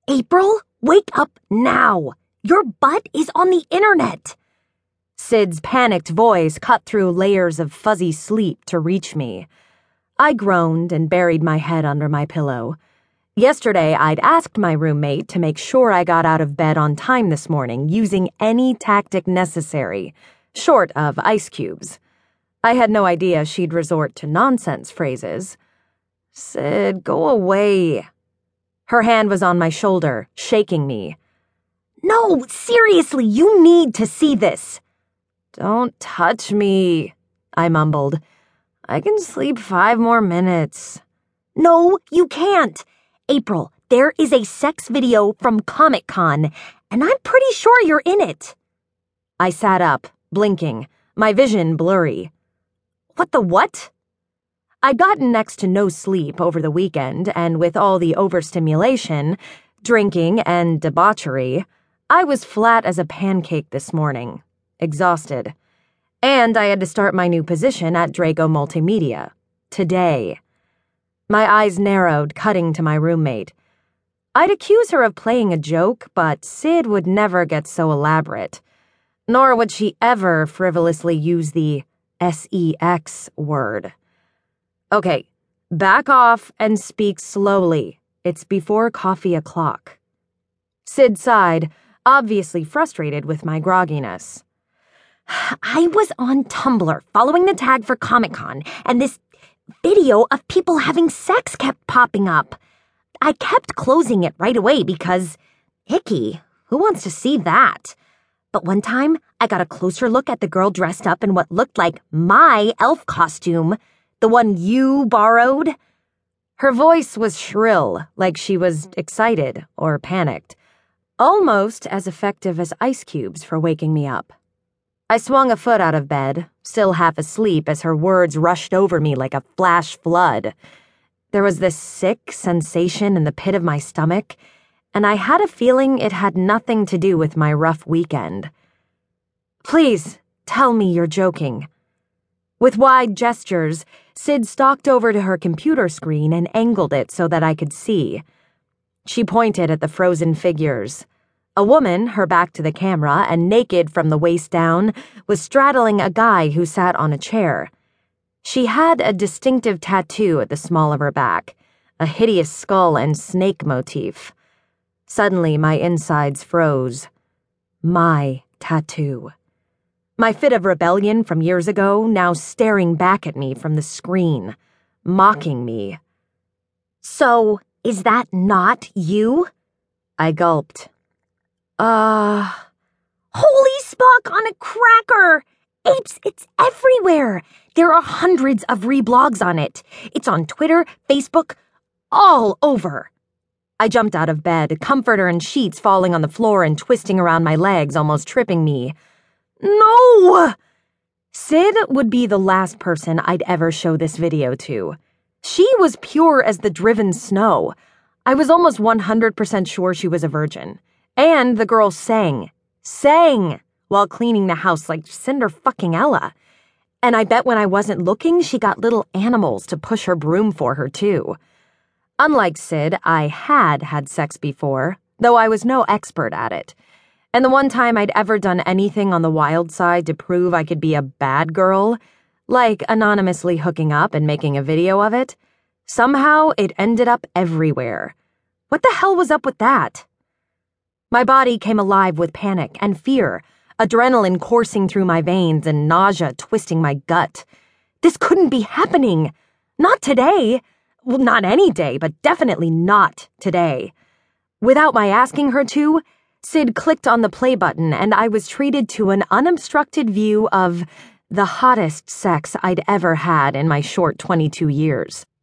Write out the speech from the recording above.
April, wake up now! Your butt is on the internet! Sid's panicked voice cut through layers of fuzzy sleep to reach me. I groaned and buried my head under my pillow. Yesterday, I'd asked my roommate to make sure I got out of bed on time this morning using any tactic necessary, short of ice cubes. I had no idea she'd resort to nonsense phrases. "Sid, go away." Her hand was on my shoulder, shaking me. No, seriously, you need to see this. "Don't touch me," I mumbled. "I can sleep 5 more minutes." No, you can't. April, there is a sex video from Comic-Con, and I'm pretty sure you're in it. I sat up, blinking, my vision blurry. What the what? I'd gotten next to no sleep over the weekend, and with all the overstimulation, drinking, and debauchery, I was flat as a pancake this morning, exhausted. And I had to start my new position at Draco Multimedia. Today. My eyes narrowed, cutting to my roommate. I'd accuse her of playing a joke, but Sid would never get so elaborate. Nor would she ever frivolously use the sex word. "Okay, back off and speak slowly. It's before coffee o'clock." Sid sighed, obviously frustrated with my grogginess. I was on Tumblr following the tag for Comic-Con, and this video of people having sex kept popping up. I kept closing it right away because, icky, who wants to see that? But one time, I got a closer look at the girl dressed up in what looked like my elf costume, the one you borrowed. Her voice was shrill, like she was excited or panicked, almost as effective as ice cubes for waking me up. I swung a foot out of bed, still half asleep as her words rushed over me like a flash flood. There was this sick sensation in the pit of my stomach, and I had a feeling it had nothing to do with my rough weekend. "Please, tell me you're joking." With wide gestures, Sid stalked over to her computer screen and angled it so that I could see. She pointed at the frozen figures. A woman, her back to the camera and naked from the waist down, was straddling a guy who sat on a chair. She had a distinctive tattoo at the small of her back, a hideous skull and snake motif. Suddenly, my insides froze. My tattoo. My fit of rebellion from years ago now staring back at me from the screen, mocking me. So, is that not you? I gulped. Holy Spock on a cracker! Apes, it's everywhere! There are hundreds of reblogs on it. It's on Twitter, Facebook, all over. I jumped out of bed, comforter and sheets falling on the floor and twisting around my legs, almost tripping me. No! Sid would be the last person I'd ever show this video to. She was pure as the driven snow. I was almost 100% sure she was a virgin. And the girl sang while cleaning the house like Cinder-fucking-Ella. And I bet when I wasn't looking, she got little animals to push her broom for her, too. Unlike Sid, I had sex before, though I was no expert at it. And the one time I'd ever done anything on the wild side to prove I could be a bad girl, like anonymously hooking up and making a video of it, somehow it ended up everywhere. What the hell was up with that? My body came alive with panic and fear, adrenaline coursing through my veins and nausea twisting my gut. This couldn't be happening. Not today. Well, not any day, but definitely not today. Without my asking her to, Sid clicked on the play button and I was treated to an unobstructed view of the hottest sex I'd ever had in my short 22 years.